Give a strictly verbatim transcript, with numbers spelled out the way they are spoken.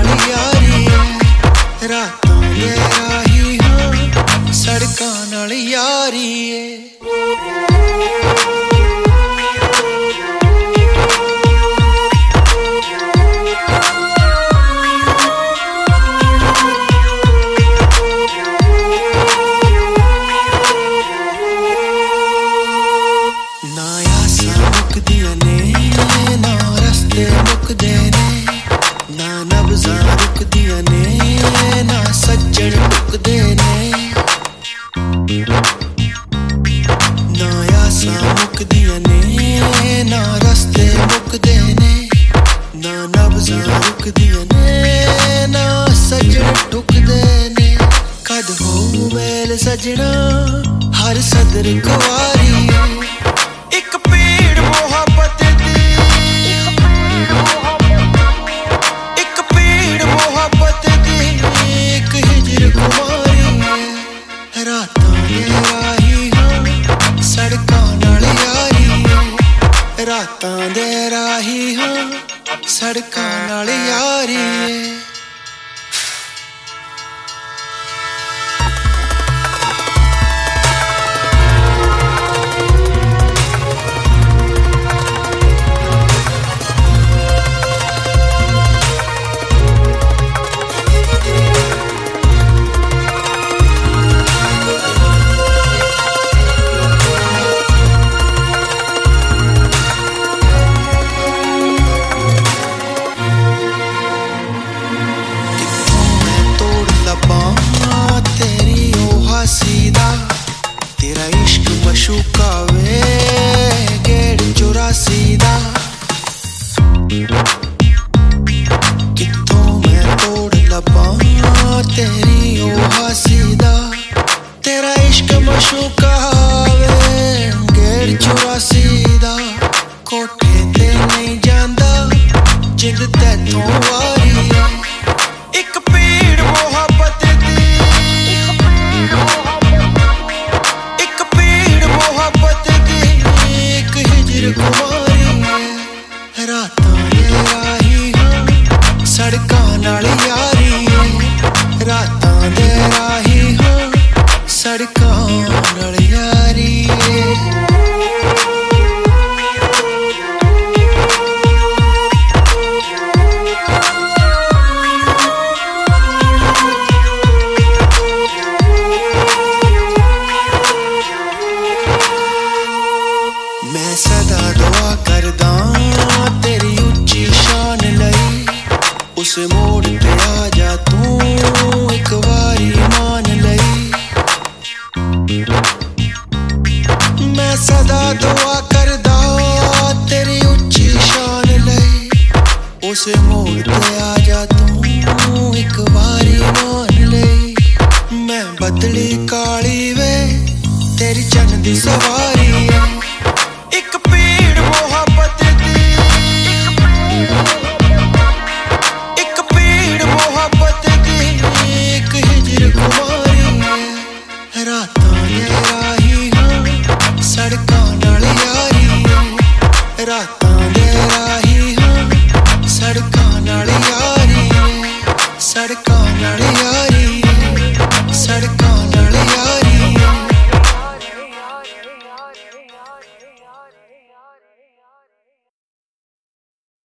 यारी है। रातां दे राही हां सड़कां नाल यारी है। मुकदे ने ना नब्ज़ां रुकदियां ने ना सज्जन टुकदे ने। ना आसां मुकदियां ने ना रस्ते मुकदे ने ना नब्ज़ां रुकदियां ने ना सज्जन टुकदे ने। कद हो मेल सजना हर सदर कुवारी है। एक पेड़ मोहब्बत रातां दे राही हां सड़कां नाल यारी है। तेरा इश्क मशूका वे गेड़ चौरासी दा। कित्थों मैं तोड़ लबां तेरी ओ हासी दा। तेरा इश्क मशूका वे गेड़ चौरासी दा। कोठे ते नहीं जांदा जिंद तैथों वारी है। एक पेड़ मोहब्बत कुमारी है। रातां दे राही हां सड़कां नाल यारी है। रातां दे राही हां सड़कां नाल यारी है। मैं सदा दुआ करदा तेरी उच्ची शान लई। उस मोड़ ते आ जा तू एक वारी मान लई। मैं सदा दुआ करदा तेरी उच्ची शान लई। उस मोड़ ते आ जा तू एक वारी मान लई। मैं बदली काली वे तेरी चन्न दी सवारी है। एक पेड़ मोहब्बत एक पेड़ मोहब्बत एक हिजर कुमारी है। रातां दे राही हां सड़कां नाल यारी है। रातां दे राही हां सड़कां नाल यारी है। सड़कां नाल यारी है। सड़कां नाल यारी।